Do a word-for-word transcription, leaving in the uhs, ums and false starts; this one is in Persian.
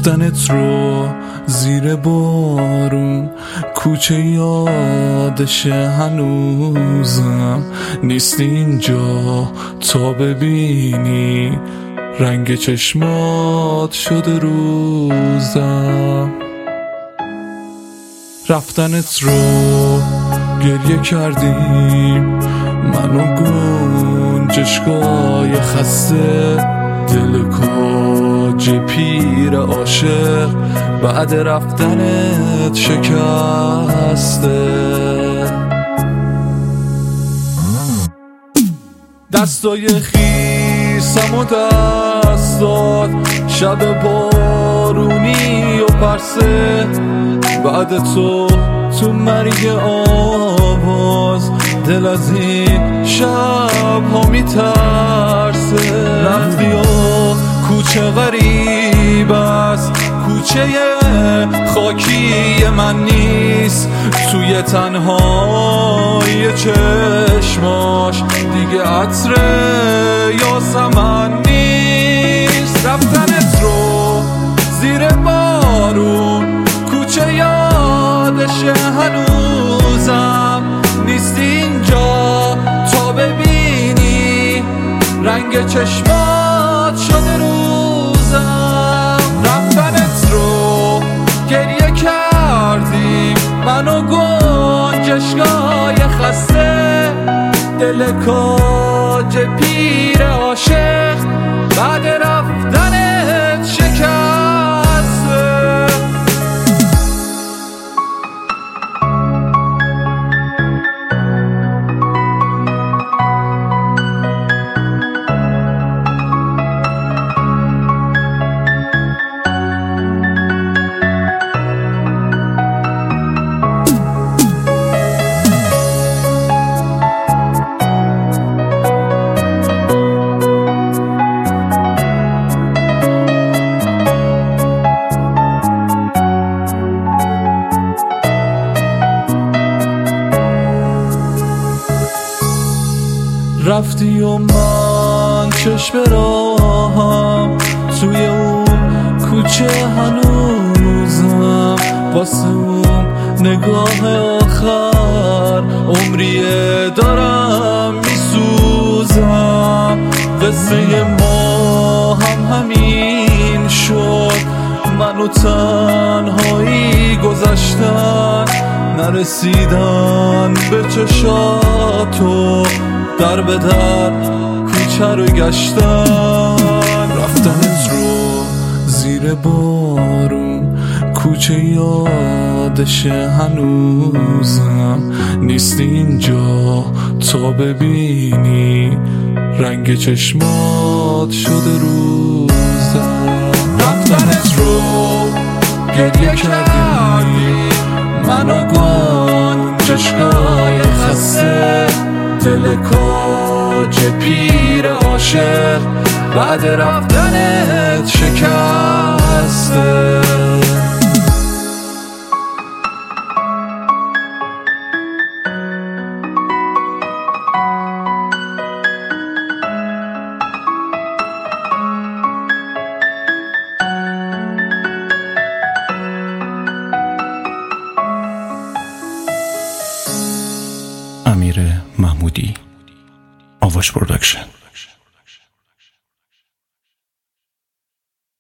رفتنت رو زیر بارون کوچه یادشه هنوزم نیست اینجا تا ببینی رنگ چشمات شده روزم. رفتنت رو گریه کردیم من و گنجشگاه خسته، دل کاج پیر عاشق بعد رفتنت شکسته. دستای خیسم و دستات شب بارونی و پرسه، بعد تو تو مرگ آواز دل از این شب ها میترسه. رفتی و کوچه غریب است، کوچه خاکی من نیست، توی تنهای چشماش دیگه عطر یاسمن نیست. رفتنت رو زیر بارون کوچه یادشه هنوزم نیست اینجا تا ببینی رنگ چشمات شده روزم. رفتنت رو گریه کردیم من و گنجشگاه خسته، دل کاج پیر عاشق بعد رفتنت شکسته. رفتی و من چشم راهم توی اون کوچه هنوزم، واسه اون نگاه آخر عمریه دارم میسوزم. قصه ما هم همین شد، من و تنهایی گذشتن نرسیدن به چشاتو، در به در کوچه رو گشتن. رفتنت رو زیر بارون کوچه یادشه هنوزم نیست اینجا تا ببینی رنگ چشمات شده روزم. رفتنت رو گریه کردیم من و گنجشگاه خسته، دل کاج پیر عاشق بعد رفتنت شکسته. امیر محمودی، آواش پروداکشن.